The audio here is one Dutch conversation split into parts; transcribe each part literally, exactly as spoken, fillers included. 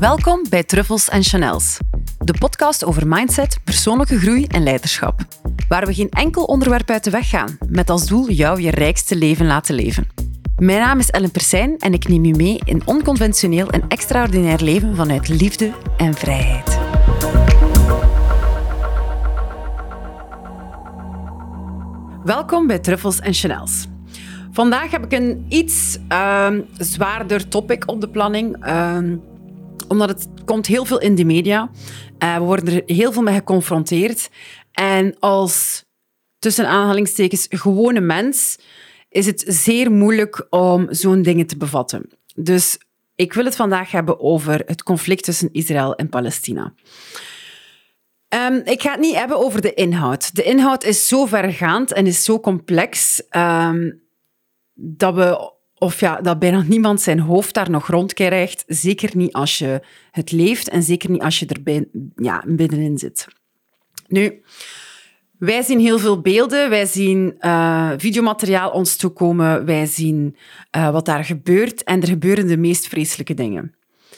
Welkom bij Truffels en Chanels, de podcast over mindset, persoonlijke groei en leiderschap. Waar we geen enkel onderwerp uit de weg gaan, met als doel jou je rijkste leven laten leven. Mijn naam is Ellen Persijn en ik neem je mee in onconventioneel en extraordinair leven vanuit liefde en vrijheid. Welkom bij Truffels en Chanels. Vandaag heb ik een iets uh, zwaarder topic op de planning, uh, omdat het komt heel veel in de media. Uh, we worden er heel veel mee geconfronteerd. En als, tussen aanhalingstekens, gewone mens, is het zeer moeilijk om zo'n dingen te bevatten. Dus ik wil het vandaag hebben over het conflict tussen Israël en Palestina. Um, ik ga het niet hebben over de inhoud. De inhoud is zo vergaand en is zo complex um, dat, we, of ja, dat bijna niemand zijn hoofd daar nog rond krijgt. Zeker niet als je het leeft en zeker niet als je er bij, ja, binnenin zit. Nu, wij zien heel veel beelden. Wij zien uh, videomateriaal ons toekomen. Wij zien uh, wat daar gebeurt. En er gebeuren de meest vreselijke dingen.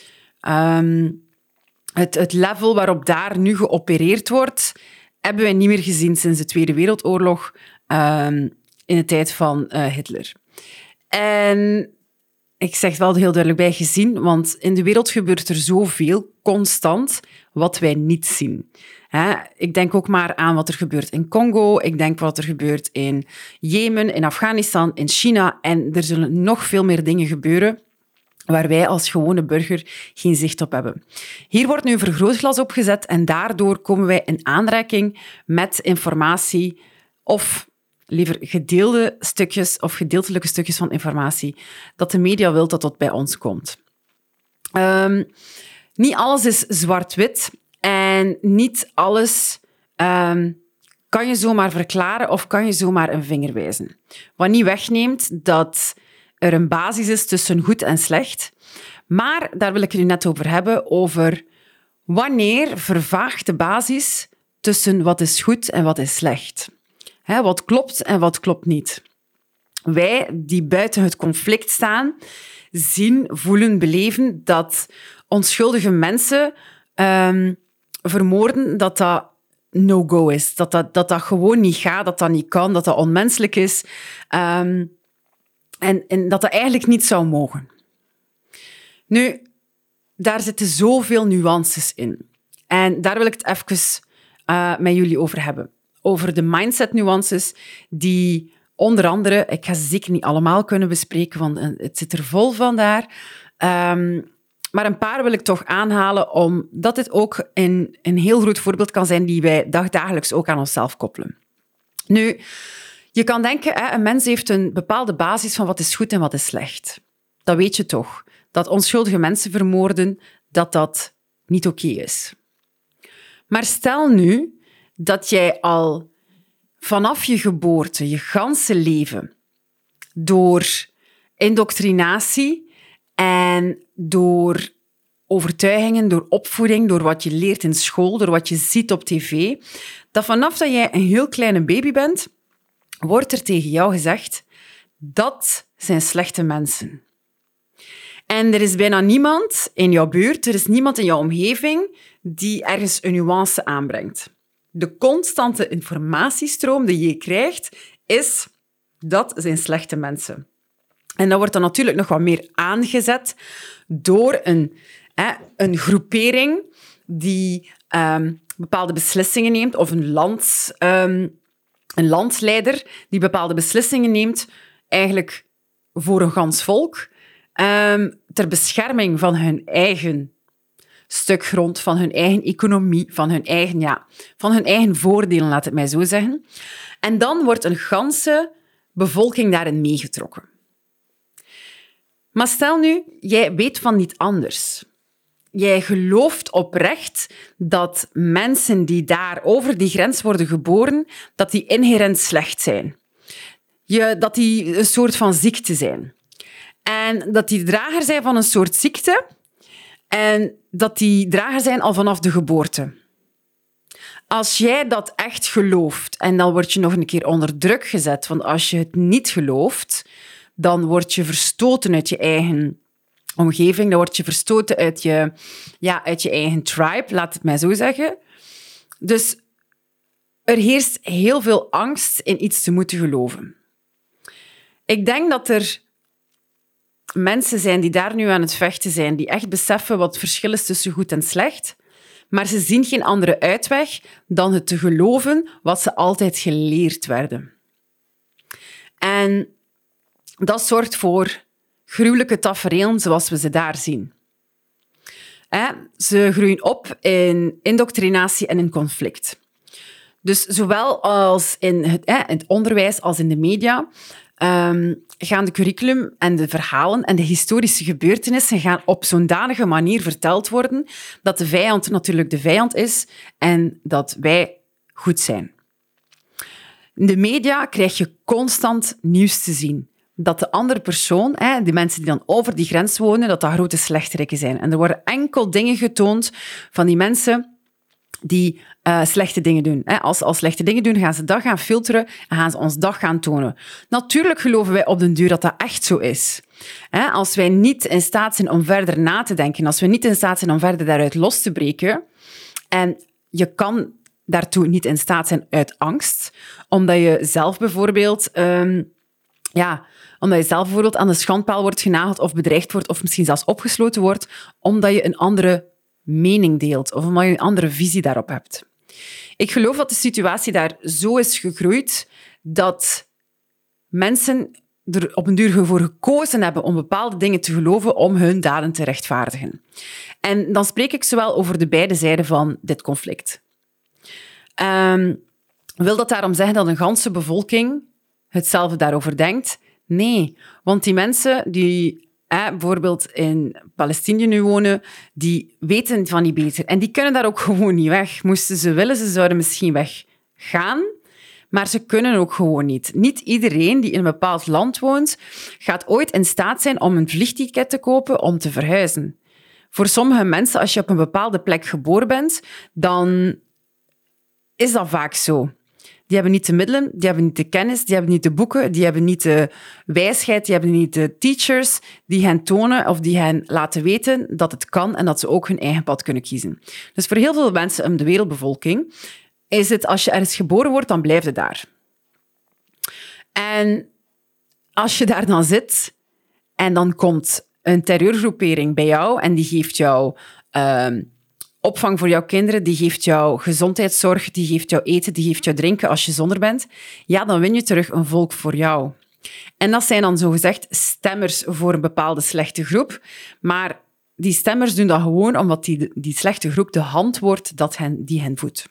Um, Het, het level waarop daar nu geopereerd wordt, hebben wij niet meer gezien sinds de Tweede Wereldoorlog, um, in de tijd van uh, Hitler. En ik zeg wel heel duidelijk bij gezien, want in de wereld gebeurt er zoveel, constant, wat wij niet zien. Hè? Ik denk ook maar aan wat er gebeurt in Congo, ik denk wat er gebeurt in Jemen, in Afghanistan, in China, en er zullen nog veel meer dingen gebeuren waar wij als gewone burger geen zicht op hebben. Hier wordt nu een vergrootglas opgezet en daardoor komen wij in aanraking met informatie of liever gedeelde stukjes of gedeeltelijke stukjes van informatie dat de media wil dat tot bij ons komt. Um, niet alles is zwart-wit en niet alles um, kan je zomaar verklaren of kan je zomaar een vinger wijzen. Wat niet wegneemt dat er een basis is tussen goed en slecht. Maar daar wil ik het nu net over hebben, over wanneer vervaagt de basis tussen wat is goed en wat is slecht. Hè, wat klopt en wat klopt niet. Wij die buiten het conflict staan, zien, voelen, beleven dat onschuldige mensen um, vermoorden, dat dat no-go is. Dat dat, dat dat gewoon niet gaat, dat dat niet kan, dat dat onmenselijk is. Um, En, en dat dat eigenlijk niet zou mogen. Nu, daar zitten zoveel nuances in. En daar wil ik het even uh, met jullie over hebben. Over de mindset-nuances die onder andere, ik ga ze zeker niet allemaal kunnen bespreken, want het zit er vol van daar. Um, maar een paar wil ik toch aanhalen, omdat dit ook een, een heel groot voorbeeld kan zijn die wij dagdagelijks ook aan onszelf koppelen. Nu, je kan denken, een mens heeft een bepaalde basis van wat is goed en wat is slecht. Dat weet je toch. Dat onschuldige mensen vermoorden, dat dat niet oké is. Maar stel nu dat jij al vanaf je geboorte, je ganse leven, door indoctrinatie en door overtuigingen, door opvoeding, door wat je leert in school, door wat je ziet op tv, dat vanaf dat jij een heel kleine baby bent, wordt er tegen jou gezegd, dat zijn slechte mensen. En er is bijna niemand in jouw buurt, er is niemand in jouw omgeving die ergens een nuance aanbrengt. De constante informatiestroom die je krijgt, is, dat zijn slechte mensen. En dat wordt dan natuurlijk nog wat meer aangezet door een, hè, een groepering die um, bepaalde beslissingen neemt, of een land... Um, Een landsleider die bepaalde beslissingen neemt, eigenlijk voor een gans volk, um, ter bescherming van hun eigen stuk grond, van hun eigen economie, van hun eigen, ja, van hun eigen voordelen, laat het mij zo zeggen. En dan wordt een ganse bevolking daarin meegetrokken. Maar stel nu, jij weet van niet anders. Jij gelooft oprecht dat mensen die daar over die grens worden geboren, dat die inherent slecht zijn. Je, dat die een soort van ziekte zijn. En dat die drager zijn van een soort ziekte en dat die drager zijn al vanaf de geboorte. Als jij dat echt gelooft, en dan word je nog een keer onder druk gezet, want als je het niet gelooft, dan word je verstoten uit je eigen omgeving. Dan word je verstoten uit je, ja, uit je eigen tribe, laat het mij zo zeggen. Dus er heerst heel veel angst in iets te moeten geloven. Ik denk dat er mensen zijn die daar nu aan het vechten zijn, die echt beseffen wat het verschil is tussen goed en slecht, maar ze zien geen andere uitweg dan het te geloven wat ze altijd geleerd werden. En dat zorgt voor gruwelijke tafereelen zoals we ze daar zien. Ze groeien op in indoctrinatie en in conflict. Dus zowel als in het, in het onderwijs als in de media um, gaan de curriculum en de verhalen en de historische gebeurtenissen gaan op zo'n danige manier verteld worden dat de vijand natuurlijk de vijand is en dat wij goed zijn. In de media krijg je constant nieuws te zien. Dat de andere persoon, de mensen die dan over die grens wonen, dat dat grote slechterikken zijn. En er worden enkel dingen getoond van die mensen die uh, slechte dingen doen. Als ze al slechte dingen doen, gaan ze dat gaan filteren en gaan ze ons dat gaan tonen. Natuurlijk geloven wij op den duur dat dat echt zo is. Als wij niet in staat zijn om verder na te denken, als we niet in staat zijn om verder daaruit los te breken, en je kan daartoe niet in staat zijn uit angst, omdat je zelf bijvoorbeeld... Um, ja, omdat je zelf bijvoorbeeld aan de schandpaal wordt genageld of bedreigd wordt of misschien zelfs opgesloten wordt, omdat je een andere mening deelt of omdat je een andere visie daarop hebt. Ik geloof dat de situatie daar zo is gegroeid dat mensen er op een duur voor gekozen hebben om bepaalde dingen te geloven om hun daden te rechtvaardigen. En dan spreek ik zowel over de beide zijden van dit conflict. Um, wil dat daarom zeggen dat een ganse bevolking hetzelfde daarover denkt? Nee, want die mensen die eh, bijvoorbeeld in Palestina nu wonen, die weten van niet beter. En die kunnen daar ook gewoon niet weg. Moesten ze willen, ze zouden misschien weggaan, maar ze kunnen ook gewoon niet. Niet iedereen die in een bepaald land woont, gaat ooit in staat zijn om een vliegticket te kopen om te verhuizen. Voor sommige mensen, als je op een bepaalde plek geboren bent, dan is dat vaak zo. Die hebben niet de middelen, die hebben niet de kennis, die hebben niet de boeken, die hebben niet de wijsheid, die hebben niet de teachers die hen tonen of die hen laten weten dat het kan en dat ze ook hun eigen pad kunnen kiezen. Dus voor heel veel mensen in de wereldbevolking is het, als je ergens geboren wordt, dan blijf je daar. En als je daar dan zit en dan komt een terreurgroepering bij jou en die geeft jou... Uh, opvang voor jouw kinderen, die geeft jou gezondheidszorg, die geeft jou eten, die geeft jou drinken als je zonder bent, ja, dan win je terug een volk voor jou. En dat zijn dan zogezegd stemmers voor een bepaalde slechte groep, maar die stemmers doen dat gewoon omdat die, die slechte groep de hand wordt dat hen, die hen voedt.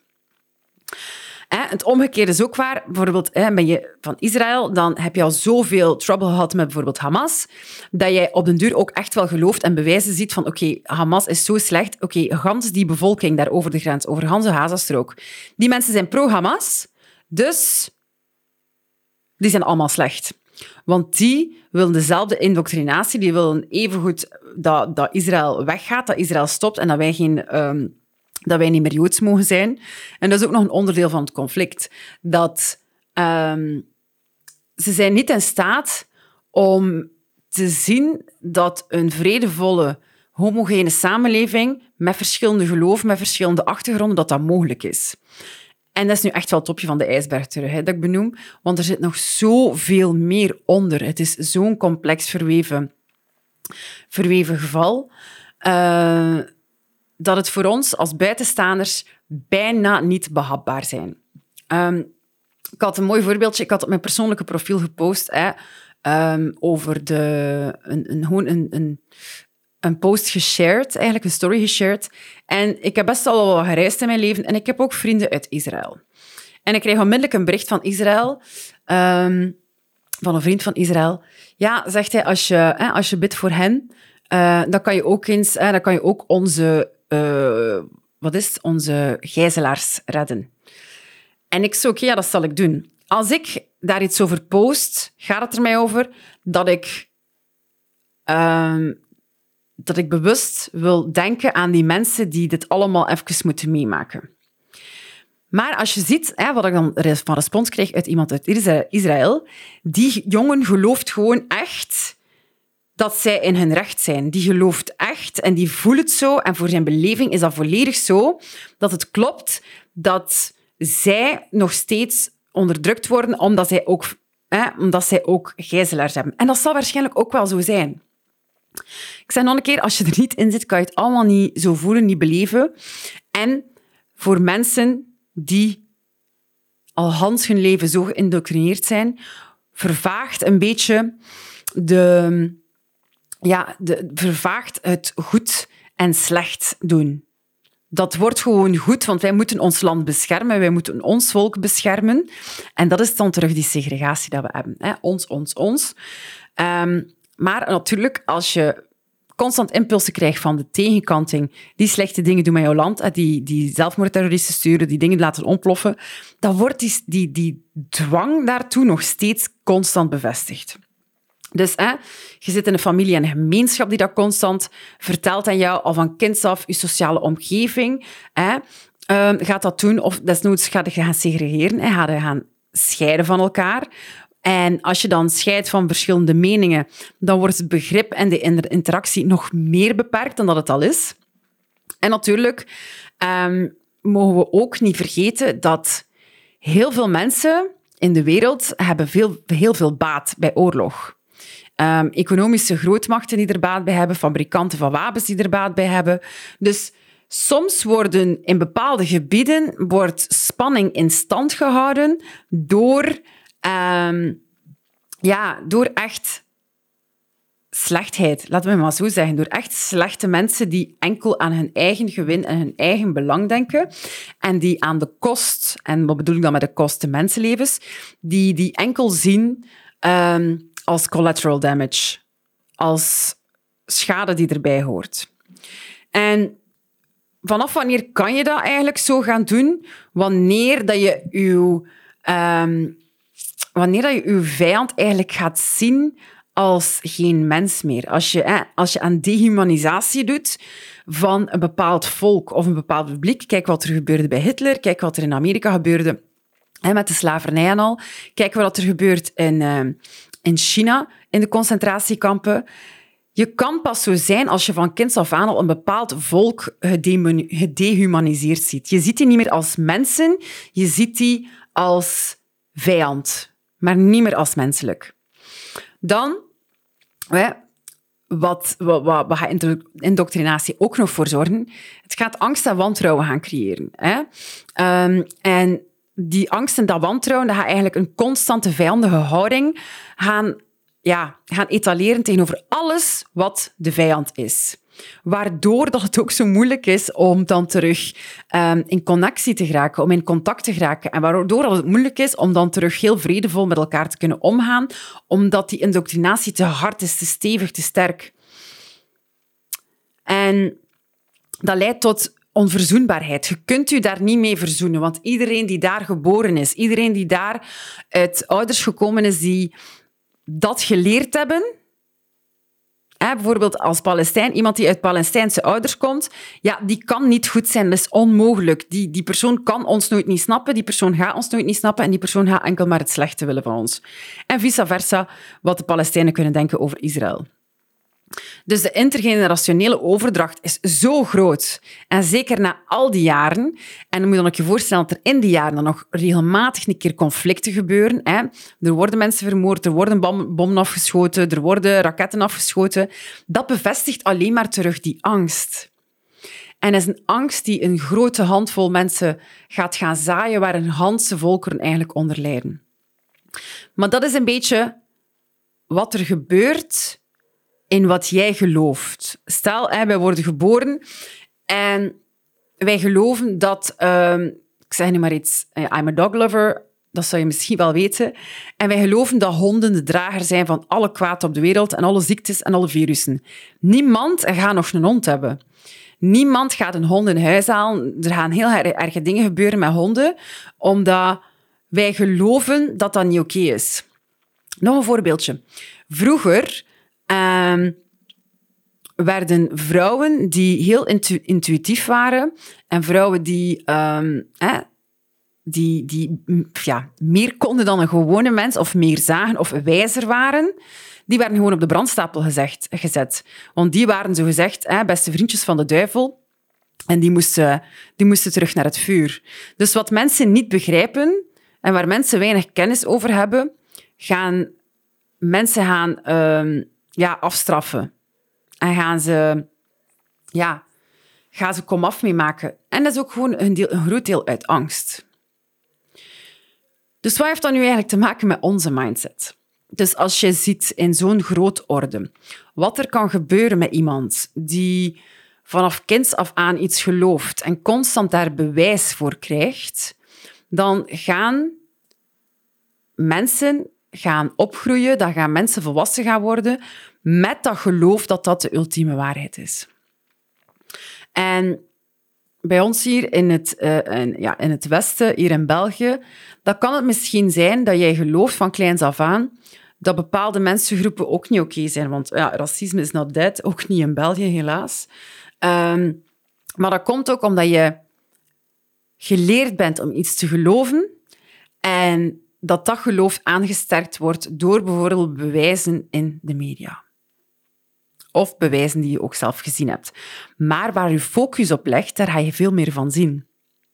Het omgekeerde is ook waar. Bijvoorbeeld, ben je van Israël, dan heb je al zoveel trouble gehad met bijvoorbeeld Hamas, dat jij op den duur ook echt wel gelooft en bewijzen ziet van oké, okay, Hamas is zo slecht. Oké, okay, gans die bevolking daar over de grens, over gans de Gazastrook, die mensen zijn pro-Hamas, dus die zijn allemaal slecht. Want die willen dezelfde indoctrinatie, die willen evengoed dat, dat Israël weggaat, dat Israël stopt en dat wij geen... Um, dat wij niet meer Joods mogen zijn. En dat is ook nog een onderdeel van het conflict. Dat um, ze zijn niet in staat om te zien dat een vredevolle, homogene samenleving met verschillende geloven, met verschillende achtergronden, dat dat mogelijk is. En dat is nu echt wel het topje van de ijsberg terug, hè, dat ik benoem. Want er zit nog zoveel meer onder. Het is zo'n complex verweven, verweven geval... Uh, dat het voor ons als buitenstaanders bijna niet behapbaar zijn. Um, ik had een mooi voorbeeldje. Ik had op mijn persoonlijke profiel gepost hè, um, over de, een, een, gewoon een, een, een post geshared, eigenlijk een story geshared. En ik heb best al wat gereisd in mijn leven en ik heb ook vrienden uit Israël. En ik kreeg onmiddellijk een bericht van Israël, um, van een vriend van Israël. Ja, zegt hij, als je, hè, als je bidt voor hen, uh, dan kan je ook eens, hè, dan kan je ook onze... Uh, wat is het? Onze gijzelaars redden. En ik zei, oké, ja, dat zal ik doen. Als ik daar iets over post, gaat het er mij over dat ik, uh, dat ik bewust wil denken aan die mensen die dit allemaal even moeten meemaken. Maar als je ziet, hè, wat ik dan van respons kreeg uit iemand uit Israël, die jongen gelooft gewoon echt dat zij in hun recht zijn. Die gelooft echt en die voelt het zo. En voor zijn beleving is dat volledig zo dat het klopt dat zij nog steeds onderdrukt worden omdat zij ook, hè, omdat zij ook gijzelaars hebben. En dat zal waarschijnlijk ook wel zo zijn. Ik zeg nog een keer, als je er niet in zit, kan je het allemaal niet zo voelen, niet beleven. En voor mensen die al Hans hun leven zo geïndoctrineerd zijn, vervaagt een beetje de, ja, de, vervaagt het goed en slecht doen. Dat wordt gewoon goed, want wij moeten ons land beschermen, wij moeten ons volk beschermen. En dat is dan terug die segregatie dat we hebben. Hè? Ons, ons, ons. Um, maar natuurlijk, als je constant impulsen krijgt van de tegenkanting, die slechte dingen doen met jouw land, die, die zelfmoordterroristen sturen, die dingen laten ontploffen, dan wordt die, die, die dwang daartoe nog steeds constant bevestigd. Dus hè, je zit in een familie en een gemeenschap die dat constant vertelt aan jou, al van kinds af, je sociale omgeving. Hè, um, gaat dat doen, of desnoods gaat je gaan segregeren, hè, gaat je gaan scheiden van elkaar. En als je dan scheidt van verschillende meningen, dan wordt het begrip en de interactie nog meer beperkt dan dat het al is. En natuurlijk um, mogen we ook niet vergeten dat heel veel mensen in de wereld hebben veel, heel veel baat bij oorlog. Um, economische grootmachten die er baat bij hebben, fabrikanten van wapens die er baat bij hebben. Dus soms worden in bepaalde gebieden wordt spanning in stand gehouden door, um, ja, door echt slechtheid. Laten we maar zo zeggen. Door echt slechte mensen die enkel aan hun eigen gewin en hun eigen belang denken en die aan de kost, en wat bedoel ik dan met de kost, de mensenlevens, die, die enkel zien um, als collateral damage, als schade die erbij hoort. En vanaf wanneer kan je dat eigenlijk zo gaan doen? Wanneer dat je je, um, wanneer dat je je vijand eigenlijk gaat zien als geen mens meer. Als je, hè, als je aan dehumanisatie doet van een bepaald volk of een bepaald publiek. Kijk wat er gebeurde bij Hitler, kijk wat er in Amerika gebeurde hè, met de slavernij en al. Kijk wat er gebeurt in, uh, in China, in de concentratiekampen. Je kan pas zo zijn als je van kinds af aan al een bepaald volk gedehumaniseerd ziet. Je ziet die niet meer als mensen, je ziet die als vijand, maar niet meer als menselijk. Dan, hè, wat, wat, wat, wat gaat indoctrinatie ook nog voor zorgen? Het gaat angst en wantrouwen gaan creëren. Hè? Um, en die angst en dat wantrouwen, dat gaat eigenlijk een constante vijandige houding gaan, ja, gaan etaleren tegenover alles wat de vijand is. Waardoor dat het ook zo moeilijk is om dan terug um, in connectie te geraken, om in contact te geraken. En waardoor het moeilijk is om dan terug heel vredevol met elkaar te kunnen omgaan, omdat die indoctrinatie te hard is, te stevig, te sterk. En dat leidt tot onverzoenbaarheid. Je kunt je daar niet mee verzoenen, want iedereen die daar geboren is, iedereen die daar uit ouders gekomen is die dat geleerd hebben. Hè, bijvoorbeeld als Palestijn, iemand die uit Palestijnse ouders komt, ja, die kan niet goed zijn. Dat is onmogelijk. Die, die persoon kan ons nooit niet snappen, die persoon gaat ons nooit niet snappen en die persoon gaat enkel maar het slechte willen van ons. En vice versa, wat de Palestijnen kunnen denken over Israël. Dus de intergenerationele overdracht is zo groot. En zeker na al die jaren. En dan moet je dan ook je voorstellen dat er in die jaren dan nog regelmatig een keer conflicten gebeuren. Hè. Er worden mensen vermoord, er worden bom, bommen afgeschoten, er worden raketten afgeschoten. Dat bevestigt alleen maar terug die angst. En dat is een angst die een grote handvol mensen gaat gaan zaaien, waar een handse volkeren eigenlijk onder lijden. Maar dat is een beetje wat er gebeurt in wat jij gelooft. Stel, hè, wij worden geboren en wij geloven dat... Uh, ik zeg nu maar iets. I'm a dog lover, dat zou je misschien wel weten. En wij geloven dat honden de drager zijn van alle kwaad op de wereld en alle ziektes en alle virussen. Niemand gaat nog een hond hebben. Niemand gaat een hond in huis halen. Er gaan heel erge dingen gebeuren met honden, omdat wij geloven dat dat niet oké is. Nog een voorbeeldje. Vroeger... Um, werden vrouwen die heel intu- intuïtief waren en vrouwen die um, eh, die, die ja, meer konden dan een gewone mens, of meer zagen of wijzer waren, die werden gewoon op de brandstapel gezegd, gezet. Want die waren zogezegd hè, beste vriendjes van de duivel en die moesten, die moesten terug naar het vuur. Dus wat mensen niet begrijpen en waar mensen weinig kennis over hebben, gaan mensen gaan, uh, ja, afstraffen. En gaan ze, ja, gaan ze komaf mee maken. En dat is ook gewoon een, deel, een groot deel uit angst. Dus wat heeft dat nu eigenlijk te maken met onze mindset? Dus als je ziet in zo'n grootorde wat er kan gebeuren met iemand die vanaf kinds af aan iets gelooft en constant daar bewijs voor krijgt, dan gaan mensen gaan opgroeien, dan gaan mensen volwassen gaan worden met dat geloof dat dat de ultieme waarheid is. En bij ons hier in het, uh, in, ja, in het Westen, hier in België, dan kan het misschien zijn dat jij gelooft van kleins af aan dat bepaalde mensengroepen ook niet oké zijn. Want ja, racisme is not dead, ook niet in België, helaas. Um, maar dat komt ook omdat je geleerd bent om iets te geloven en dat dat geloof aangesterkt wordt door bijvoorbeeld bewijzen in de media. Of bewijzen die je ook zelf gezien hebt. Maar waar je focus op legt, daar ga je veel meer van zien.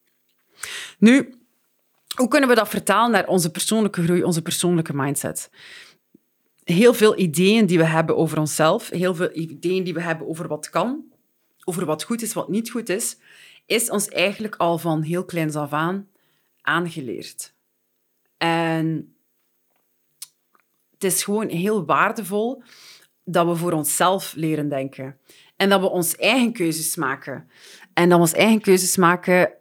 Nu, hoe kunnen we dat vertalen naar onze persoonlijke groei, onze persoonlijke mindset? Heel veel ideeën die we hebben over onszelf, heel veel ideeën die we hebben over wat kan, over wat goed is, wat niet goed is, is ons eigenlijk al van heel kleins af aan aangeleerd. En het is gewoon heel waardevol dat we voor onszelf leren denken. En dat we onze eigen keuzes maken. En dat we onze eigen keuzes maken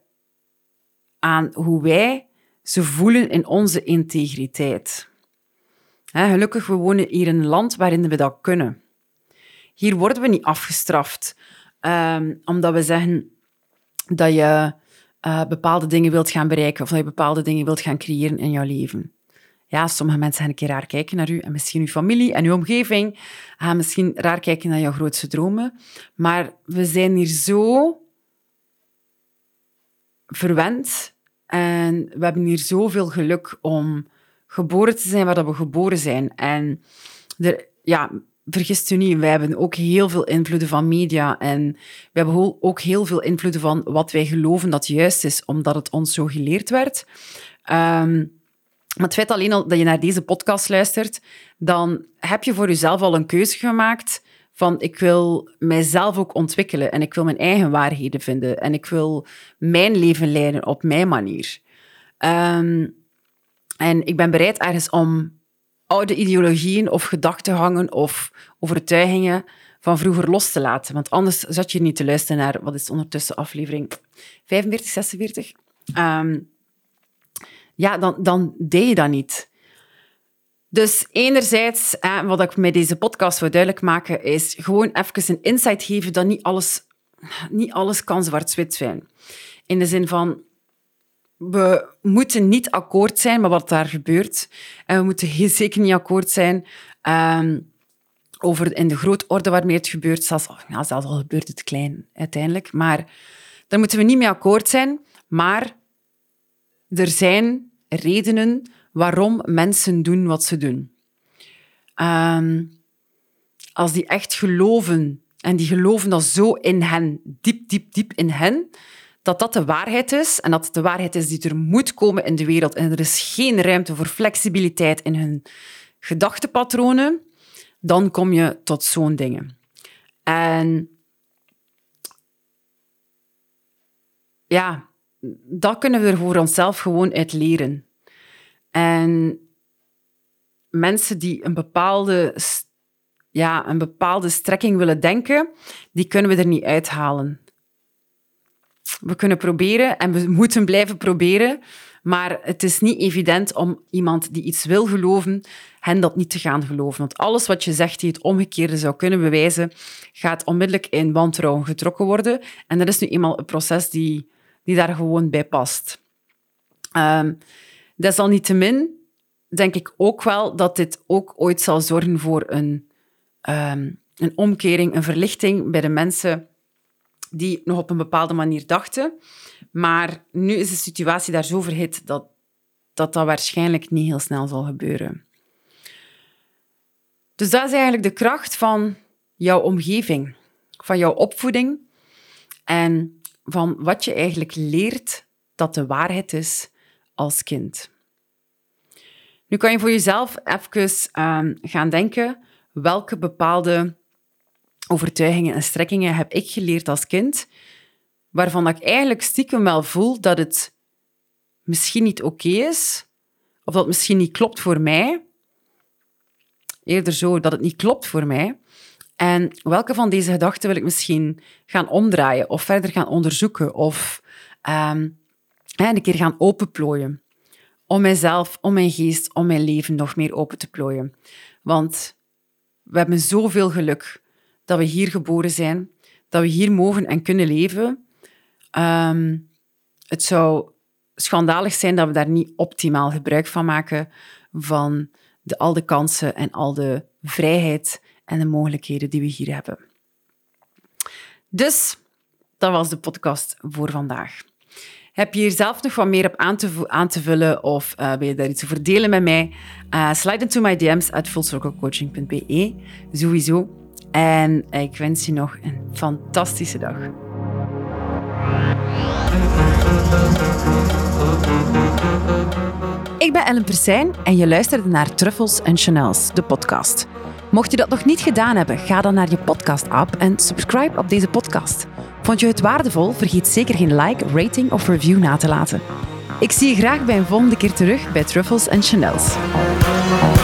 aan hoe wij ze voelen in onze integriteit. He, gelukkig, we wonen hier in een land waarin we dat kunnen. Hier worden we niet afgestraft, um, omdat we zeggen dat je uh, bepaalde dingen wilt gaan bereiken of dat je bepaalde dingen wilt gaan creëren in jouw leven. Ja, sommige mensen gaan een keer raar kijken naar u en misschien uw familie en uw omgeving gaan misschien raar kijken naar jouw grootste dromen. Maar we zijn hier zo verwend en we hebben hier zoveel geluk om geboren te zijn waar we geboren zijn. En er, ja, vergist u niet, wij hebben ook heel veel invloeden van media en we hebben ook heel veel invloeden van wat wij geloven dat juist is, omdat het ons zo geleerd werd. Um, Maar het feit alleen al dat je naar deze podcast luistert, dan heb je voor jezelf al een keuze gemaakt van ik wil mijzelf ook ontwikkelen en ik wil mijn eigen waarheden vinden en ik wil mijn leven leiden op mijn manier. Um, en ik ben bereid ergens om oude ideologieën of gedachtegangen of overtuigingen van vroeger los te laten. Want anders zat je niet te luisteren naar, wat is ondertussen aflevering vijfenveertig, zesenveertig? Um, Ja, dan, dan deed je dat niet. Dus enerzijds, eh, wat ik met deze podcast wil duidelijk maken, is gewoon even een insight geven dat niet alles, niet alles kan zwart-wit zijn. In de zin van, we moeten niet akkoord zijn met wat daar gebeurt. En we moeten heel zeker niet akkoord zijn um, over in de grootorde waarmee het gebeurt. Zelfs, ja, zelfs al gebeurt het klein uiteindelijk. Maar daar moeten we niet mee akkoord zijn. Maar er zijn redenen waarom mensen doen wat ze doen. Um, als die echt geloven, en die geloven dat zo in hen, diep, diep, diep in hen, dat dat de waarheid is, en dat het de waarheid is die er moet komen in de wereld, en er is geen ruimte voor flexibiliteit in hun gedachtepatronen, dan kom je tot zo'n dingen. En ja, dat kunnen we er voor onszelf gewoon uit leren. En mensen die een bepaalde, ja, een bepaalde strekking willen denken, die kunnen we er niet uithalen. We kunnen proberen en we moeten blijven proberen, maar het is niet evident om iemand die iets wil geloven, hen dat niet te gaan geloven. Want alles wat je zegt die het omgekeerde zou kunnen bewijzen, gaat onmiddellijk in wantrouwen getrokken worden. En dat is nu eenmaal een proces die... die daar gewoon bij past. Um, desalniettemin denk ik ook wel dat dit ook ooit zal zorgen voor een, um, een omkering, een verlichting bij de mensen die nog op een bepaalde manier dachten. Maar nu is de situatie daar zo verhit dat dat, dat waarschijnlijk niet heel snel zal gebeuren. Dus dat is eigenlijk de kracht van jouw omgeving, van jouw opvoeding en van wat je eigenlijk leert dat de waarheid is als kind. Nu kan je voor jezelf even um, gaan denken, welke bepaalde overtuigingen en strekkingen heb ik geleerd als kind, waarvan ik eigenlijk stiekem wel voel dat het misschien niet oké is, of dat het misschien niet klopt voor mij. Eerder zo, dat het niet klopt voor mij. En welke van deze gedachten wil ik misschien gaan omdraaien, of verder gaan onderzoeken, of um, een keer gaan openplooien. Om mijzelf, om mijn geest, om mijn leven nog meer open te plooien. Want we hebben zoveel geluk dat we hier geboren zijn, dat we hier mogen en kunnen leven. Um, het zou schandalig zijn dat we daar niet optimaal gebruik van maken van de, al de kansen en al de vrijheid en de mogelijkheden die we hier hebben. Dus, dat was de podcast voor vandaag. Heb je hier zelf nog wat meer op aan te, aan te vullen of uh, wil je daar iets over delen met mij? Uh, slide into my D M's at fullcirclecoaching punt b e. Sowieso. En ik wens je nog een fantastische dag. Ik ben Ellen Persijn en je luisterde naar Truffles en Chanels, de podcast. Mocht je dat nog niet gedaan hebben, ga dan naar je podcast-app en subscribe op deze podcast. Vond je het waardevol? Vergeet zeker geen like, rating of review na te laten. Ik zie je graag bij een volgende keer terug bij Truffles en Chanels.